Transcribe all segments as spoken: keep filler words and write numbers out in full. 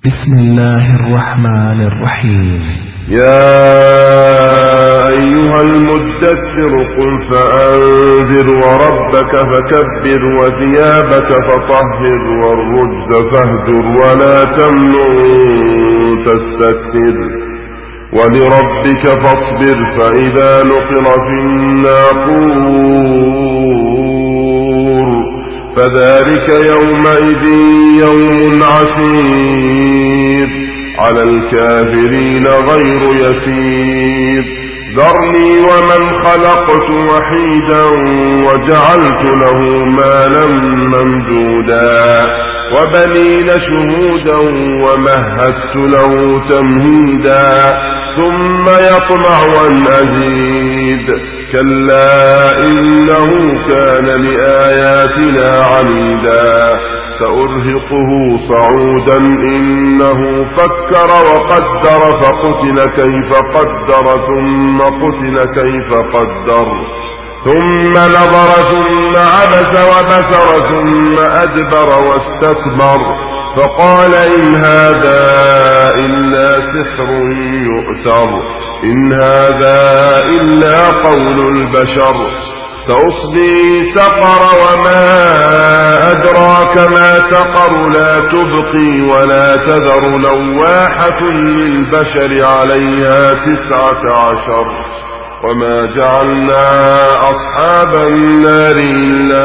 بسم الله الرحمن الرحيم. يا أيها المدثر قم فأنذر وربك فكبر وثيابك فطهر والرجز فاهجر ولا تمنن تستكثر ولربك فاصبر فإذا نقر في الناقور فذلك يومئذ يوم عسير على الكافرين غير يسير ذرني ومن خلقت وحيدا وجعلت له مالا ممدودا وبنين شهودا ومهدت له تمهيدا ثم يطمع أن أزيد كلا إنه كان لآياتنا عنيدا سأرهقه صعودا إنه فكر وقدر فقتل كيف قدر ثم قتل كيف قدر ثم نظر ثم عبس وبسر ثم أدبر واستكبر فقال إن هذا إلا سحر يؤثر إن هذا إلا قول البشر سأصلي سقر وما أدراك ما سقر لا تبقي ولا تذر لواحة للبشر عليها تسعة عشر وما جعلنا أصحاب النار إلا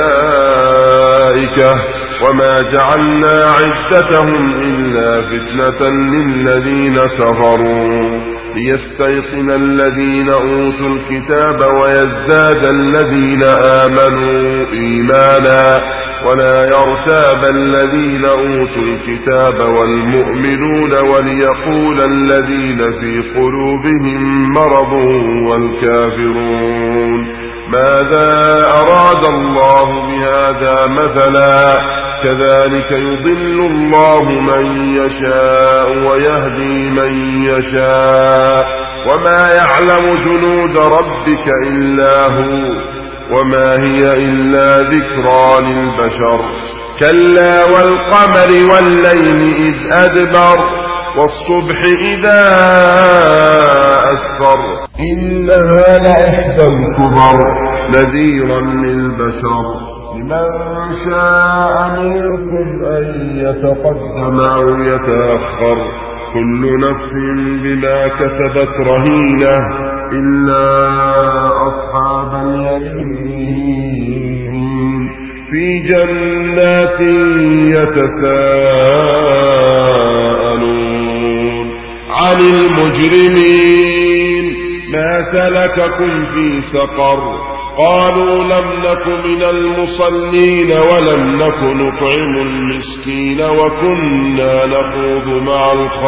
ملائكة وما جعلنا عدتهم إلا فتنة للذين كفروا ليستيقن الذين أوتوا الكتاب ويزداد الذين آمنوا إيمانا ولا يرتاب الذين أوتوا الكتاب والمؤمنون وليقول الذين في قلوبهم مرض والكافرون ماذا أراد الله بهذا مثلا كذلك يضل الله من يشاء ويهدي من يشاء وما يعلم جنود ربك إلا هو وما هي إلا ذكرى للبشر كلا والقمر والليل إذ أدبر والصبح إذا أسفر إنها لإحدى الكبر نذيرا للبشر لمن شاء منكم أن يتقدم أو يتأخر كل نفس بما كسبت رهينة إلا أصحاب اليمين في جنات يتساءلون عن المجرمين ما سلككم في سقر قالوا لم نك من المصلين ولم نك نطعم المسكين وكنا نخوض مع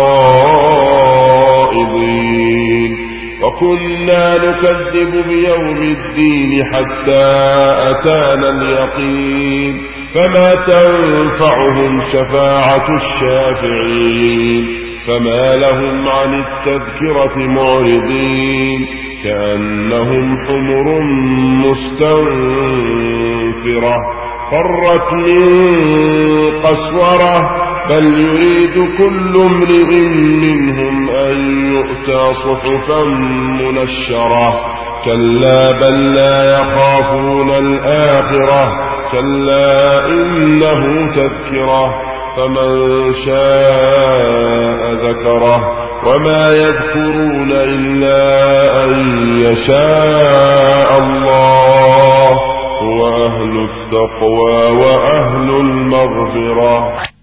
الخائضين وكنا نكذب بيوم الدين حتى أتانا اليقين فما تنفعهم شفاعة الشافعين فما لهم عن التذكرة معرضين كأنهم حمر مستنفرة فرت من قسورة بل يريد كل امرئ منهم أن يؤتى صحفا منشرة كلا بل لا يخافون الآخرة كلا إنه تذكرة فمن شاء ذكره وما يذكرون إلا أن يشاء الله هو أهل التقوى وأهل المغفرة.